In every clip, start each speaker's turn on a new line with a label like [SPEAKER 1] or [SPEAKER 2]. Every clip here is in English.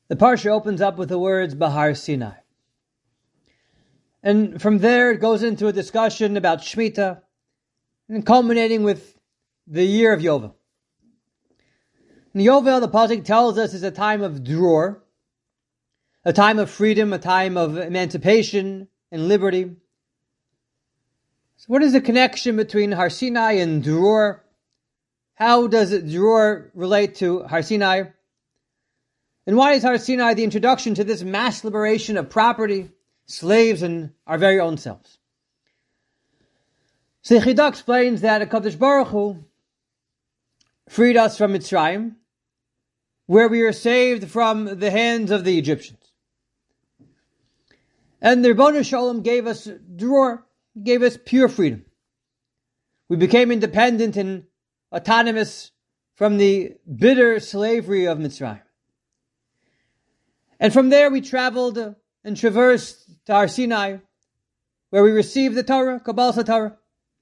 [SPEAKER 1] The parsha opens up with the words Bahar Sinai. And from there it goes into a discussion about Shemitah, and culminating with the year of Yovel. And Yovel, the pasuk tells us, is a time of dror, a time of freedom, a time of emancipation and liberty. So what is the connection between Har Sinai and dror? How does dror relate to Har Sinai? And why is Har Sinai the introduction to this mass liberation of property, slaves, and our very own selves? So Yechidah explains that HaKadosh Baruch Hu freed us from Mitzrayim, where we were saved from the hands of the Egyptians. And the Ribono Shel Olam gave us dror, gave us pure freedom. We became independent and autonomous from the bitter slavery of Mitzrayim. And from there we traveled and traversed to Har Sinai, where we received the Torah, Kabbalas Torah.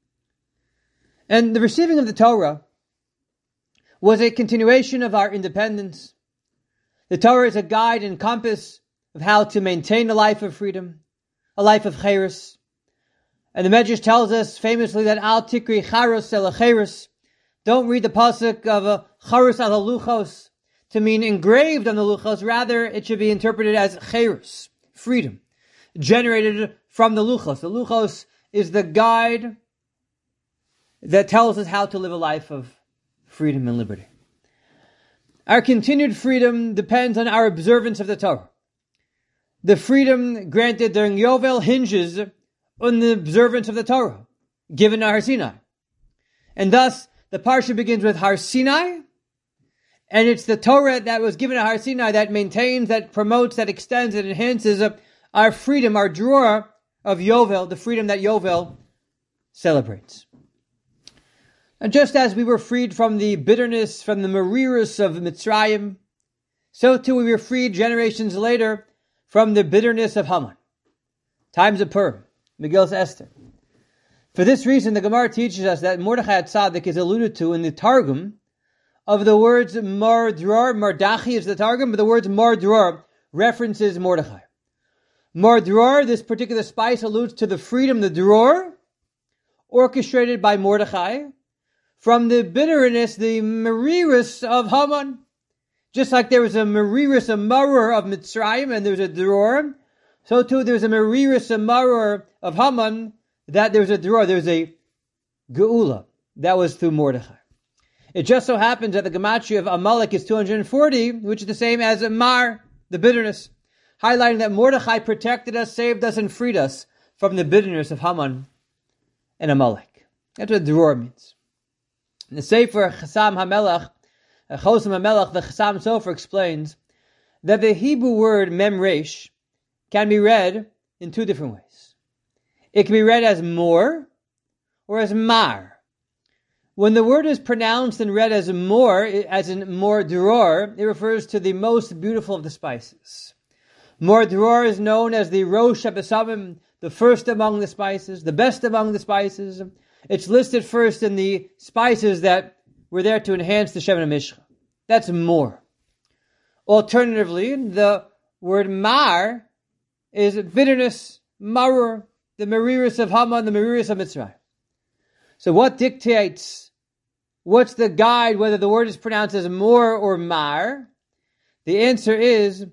[SPEAKER 1] And the receiving of the Torah was a continuation of our independence. The Torah is a guide and compass of how to maintain a life of freedom, a life of Chayrus. And the Medrash tells us famously that Al Tikri Charos El Chayrus, don't read the pasuk of Charos al Luchos to mean engraved on the Luchos. Rather, it should be interpreted as Chayrus, freedom, generated from the Luchos. The Luchos is the guide that tells us how to live a life of freedom and liberty. Our continued freedom depends on our observance of the Torah. The freedom granted during Yovel hinges on the observance of the Torah, given at Har Sinai. And thus, the parsha begins with Har Sinai, and it's the Torah that was given at Har Sinai that maintains, that promotes, that extends, that enhances our freedom, our dror of Yovel, the freedom that Yovel celebrates. And just as we were freed from the bitterness, from the marirus of Mitzrayim, so too we were freed generations later from the bitterness of Haman. Times of Purim, Megillas Esther. For this reason, the Gemara teaches us that Mordechai Tzaddik is alluded to in the Targum of the words Mar Dror. Mardachi is the Targum, but the words Mar Dror references Mordechai. Mar Dror, this particular spice, alludes to the freedom, the dror, orchestrated by Mordechai, from the bitterness, the marirus of Haman. Just like there was a marirus, a maror of Mitzrayim, and there was a dror, so too there's a marirus, a maror of Haman, that there's a dror, there's a geula. That was through Mordechai. It just so happens that the gematria of Amalek is 240, which is the same as Mar, the bitterness, highlighting that Mordechai protected us, saved us, and freed us from the bitterness of Haman and Amalek. That's what dror means. In the Sefer Chasam HaMelech, Chosam HaMelech, the Chasam Sofer explains that the Hebrew word Mem Resh can be read in two different ways. It can be read as more or as mar. When the word is pronounced and read as more, as in more dror, it refers to the most beautiful of the spices. More dror is known as the Rosh HaBesamim, the first among the spices, the best among the spices. It's listed first in the spices that were there to enhance the Shemen HaMishcha. That's more. Alternatively, the word mar is bitterness, marur, the marirus of Haman, the marirus of Mitzrayim. So what dictates, what's the guide, whether the word is pronounced as more or mar? The answer is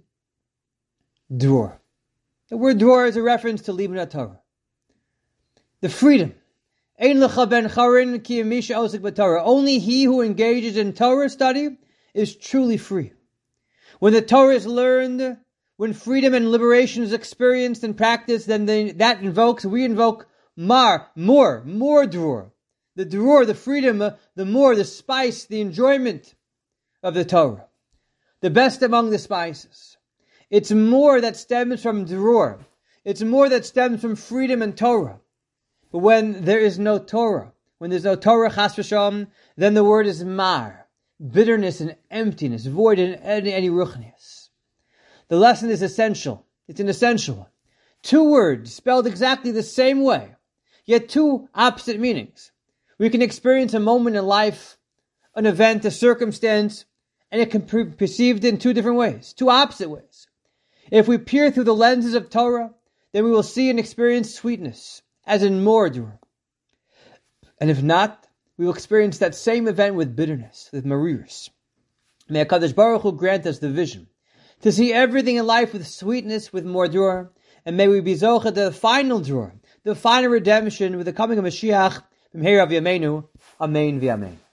[SPEAKER 1] dror. The word dror is a reference to Limud Torah. The freedom. Ein lecha ben charin ki misha osik b'Torah. Only he who engages in Torah study is truly free. When the Torah is learned, when freedom and liberation is experienced and practiced, then we invoke mar, more dror. The dror, the freedom, the more, the spice, the enjoyment of the Torah. The best among the spices. It's more that stems from dror. It's more that stems from freedom and Torah. But when there is no Torah, when there's no Torah, chas v'shalom, then the word is mar, bitterness and emptiness, void in any ruchnius. The lesson is essential. It's an essential one. Two words spelled exactly the same way, yet two opposite meanings. We can experience a moment in life, an event, a circumstance, and it can be perceived in two different ways, two opposite ways. If we peer through the lenses of Torah, then we will see and experience sweetness, as in Mordor. And if not, we will experience that same event with bitterness, with marirus. May HaKadosh Baruch Hu grant us the vision to see everything in life with sweetness, with Mordor, and may we be zocheh the final drawer, the final redemption with the coming of Mashiach, B'mheira v'yameinu, Amen v'amen.